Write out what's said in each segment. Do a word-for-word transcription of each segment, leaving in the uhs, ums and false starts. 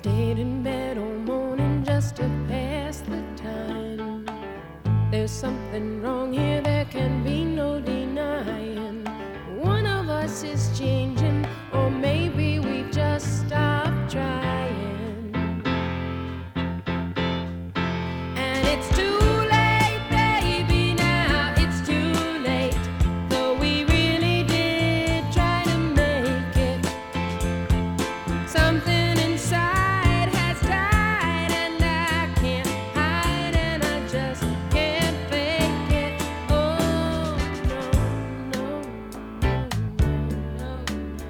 Stayed in bed all morning just to pass the time. There's something wrong here, there can be no denying. One of us is changing, or maybe we've just stopped trying. And it's too late, baby, now it's too late. Though we really did try to make it. Something inside has died, and I can't hide, and I just can't fake it. Oh, no, no, no, no,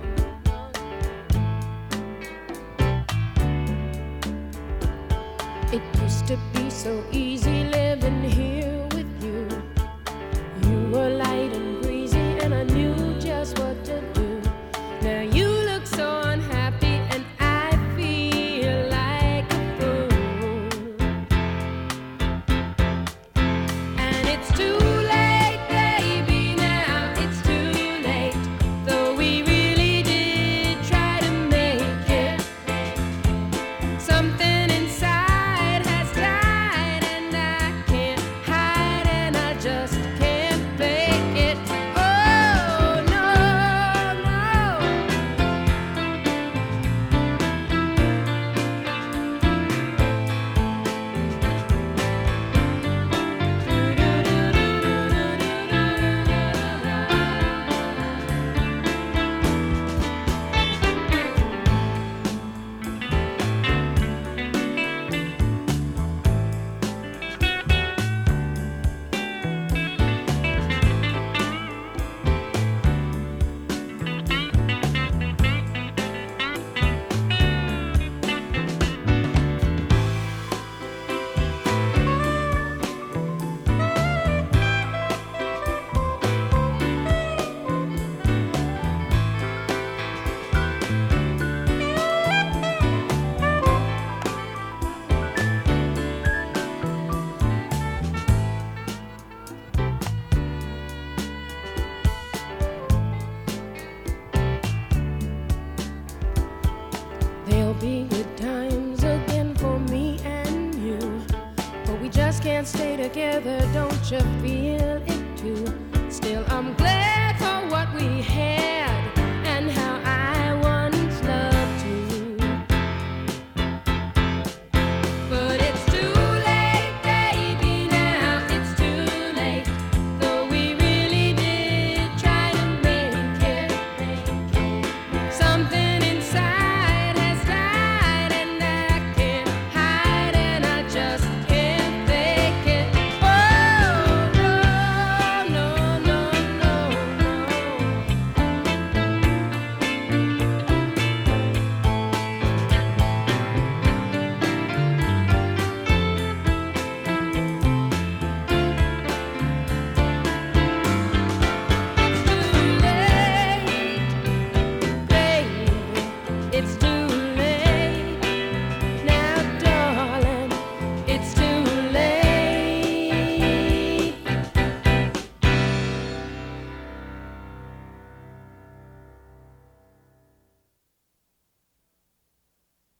no. It used to be so easy living here with you. You were light and breezy, and I knew just what to do. Now you look so unhappy, and I feel like a fool. And it's too late, baby, now it's too late. Though we really did try to make it. Something inside has died, and I can't hide, and I just can't fake it. Oh, no, no. There'll be good times again for me and you, but we just can't stay together, don't you feel it too? Still, I'm glad for what we have.